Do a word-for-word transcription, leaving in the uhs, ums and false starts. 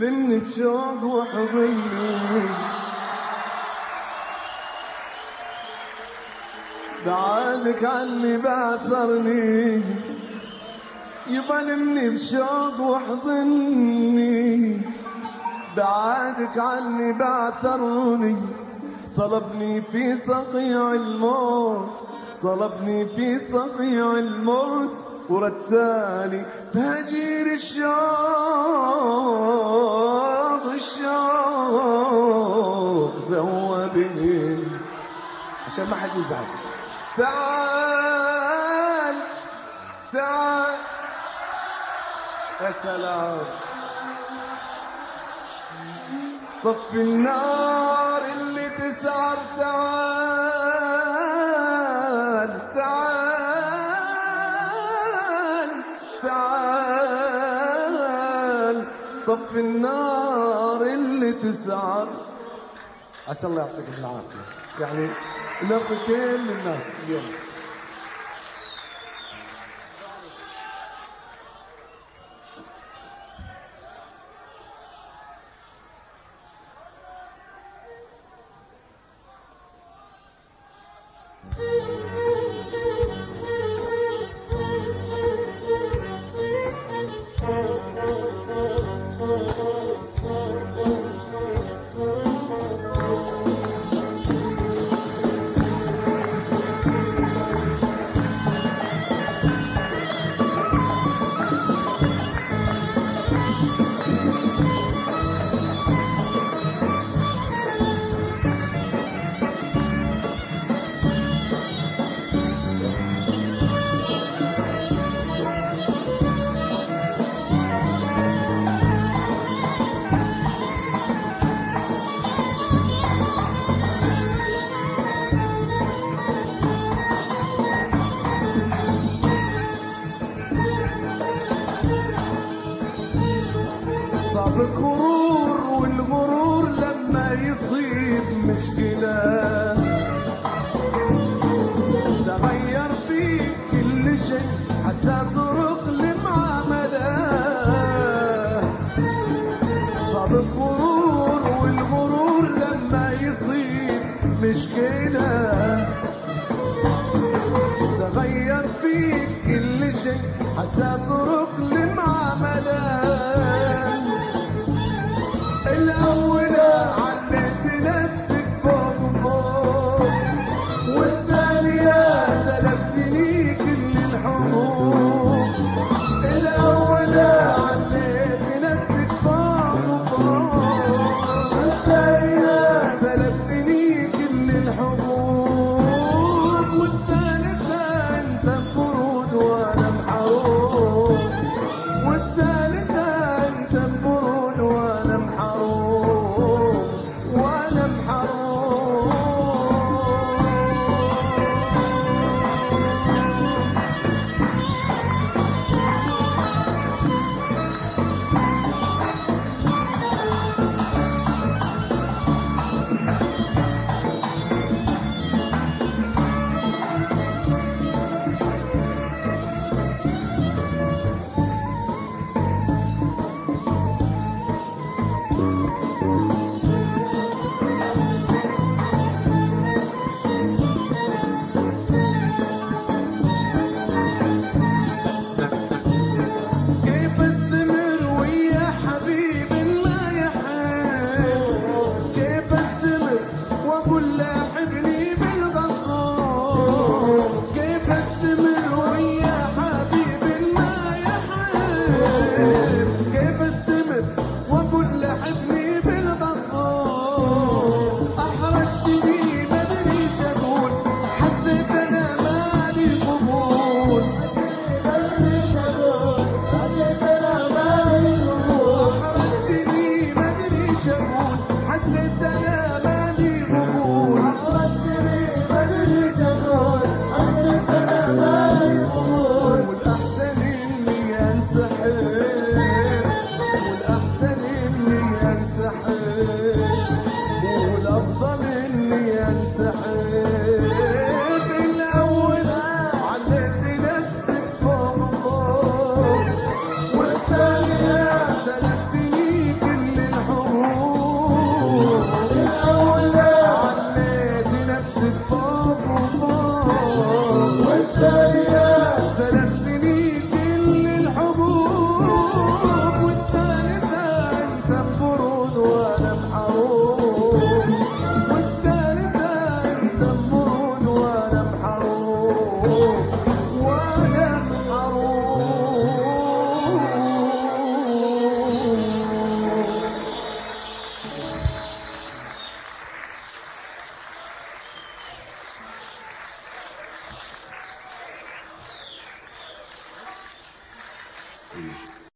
خذني بشوق وحضني، بعدك عني بعثرني، يظلمني بشوق وحضني، بعدك عني بعثرني، صلبني في صقيع الموت، صلبني في صقيع الموت، ورداني تهجير الشوق، الشوق ذوبني عشان ما حد يزعل. تعال تعال يا سلام، طفي النار اللي تسعر، تعال تعال تعال، طفي النار اللي تسعر. عسى الله يعطيكم العافية، يعني نرضي كل الناس اليوم. صعب الغرور، والغرور لما يصيب مشكلة تغير فيك كل شيء حتى طرق المعاملة. صعب الغرور، والغرور لما يصيب مشكلة تغير فيك كل شيء